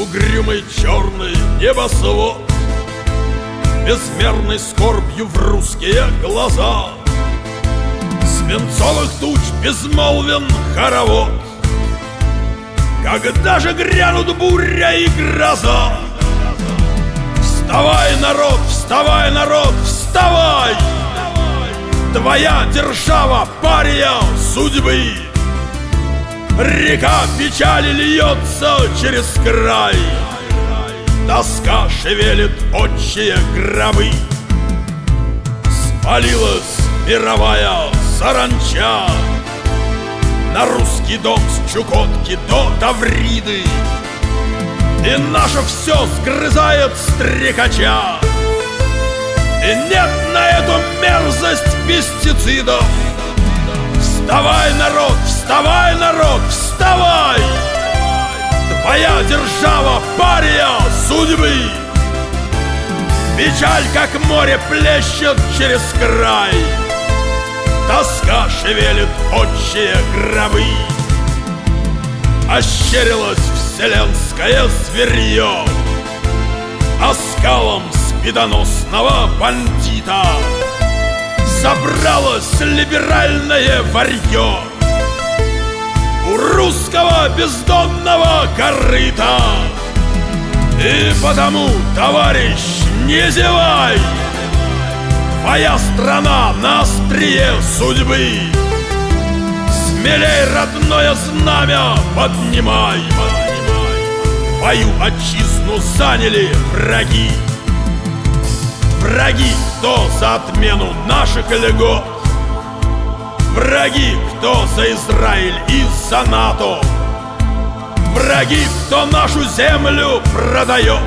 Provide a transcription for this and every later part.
угрюмый черный небосвод, безмерной скорбью в русские глаза. Свинцовых туч безмолвен хоровод. Когда же грянут буря и гроза? Вставай, народ, вставай, народ, вставай! Твоя держава пария судьбы. Река печали льется через край. Тоска шевелит отчие гробы. Свалилась мировая саранча на русский дом с Чукотки до Тавриды, и наше все сгрызает стрекача. И нет на эту мерзость пестицидов. Вставай, народ, вставай, народ, вставай! Твоя держава пария судьбы. Печаль, как море, плещет через край. Тоска шевелит отчие гробы. Ощерилось вселенское зверье оскалом спидоносного бандита. Собралось либеральное варье у русского бездонного корыта. И потому, товарищ, не зевай, твоя страна на острие судьбы. Смелей родное знамя поднимай. Твою отчизну заняли враги. Враги, кто за отмену наших льгот. Враги, кто за Израиль и за НАТО. Враги, кто нашу землю продает.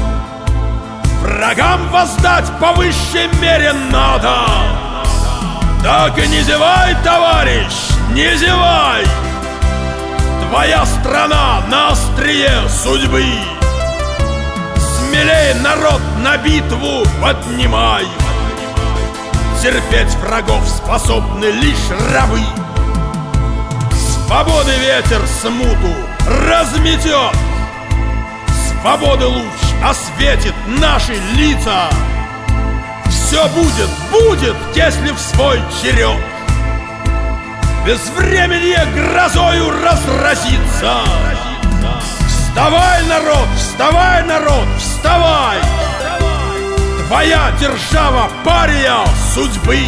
Врагам воздать по высшей мере надо. Так и не зевай, товарищ, не зевай. Твоя страна на острие судьбы. Смелее, народ, на битву поднимай. Терпеть врагов способны лишь рабы. Свободы ветер смуту разметет. Свободы луч осветит наши лица. Все будет, будет, если в свой черед безвременье грозою разразится. Вставай, народ, вставай, народ, вставай! Твоя держава пария судьбы.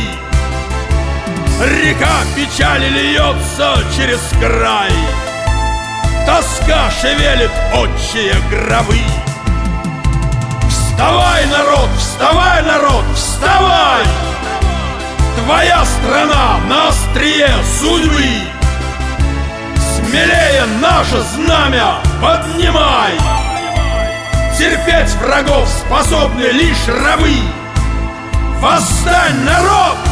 Река печали льется через край. Тоска шевелит отчие гробы. Вставай, народ, вставай, народ, вставай! Твоя страна на острие судьбы. Смелее наше знамя поднимай. Терпеть врагов способны лишь рабы. Восстань, народ!